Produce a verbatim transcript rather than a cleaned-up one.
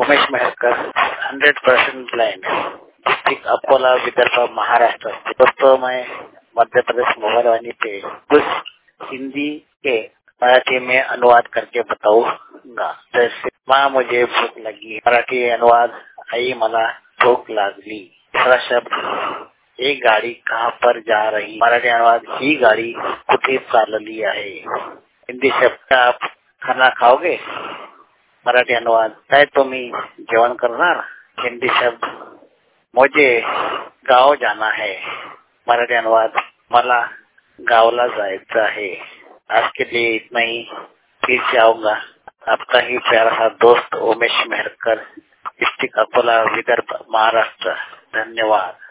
Umesh Meharkar, hundred percent blind, district Akola, Vidarbha, Maharashtra. दोस्तों, मैं Madhya Pradesh mobile वाणी पे कुछ हिंदी के मराठी में अनुवाद करके बताऊंगा। जैसे माँ मुझे भूख लगी, मराठी अनुवाद आई मला भूक लागली। दूसरा शब्द एक गाड़ी कहाँ पर जा रही, मराठी अनुवाद ही गाड़ी कुठे चालली आहे। हिंदी शब्द आप खाना खाओगे, मराठी अनुवाद काय तुम्ही जेवण करणार। हिंदी शब्द मुझे गाँव जाना है, मराठी अनुवाद मला गावला जायचं आहे। आज के लिए इतना ही, फिर से आऊंगा। आपका ही प्यारा सा दोस्त उमेश मेहरकर, डिस्ट्रिक्ट अकोला, विदर्भ, महाराष्ट्र। धन्यवाद।